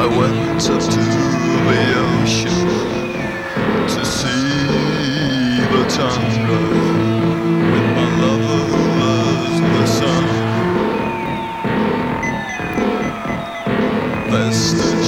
went up to the ocean to see the tundra with my lovers, the sun. There's still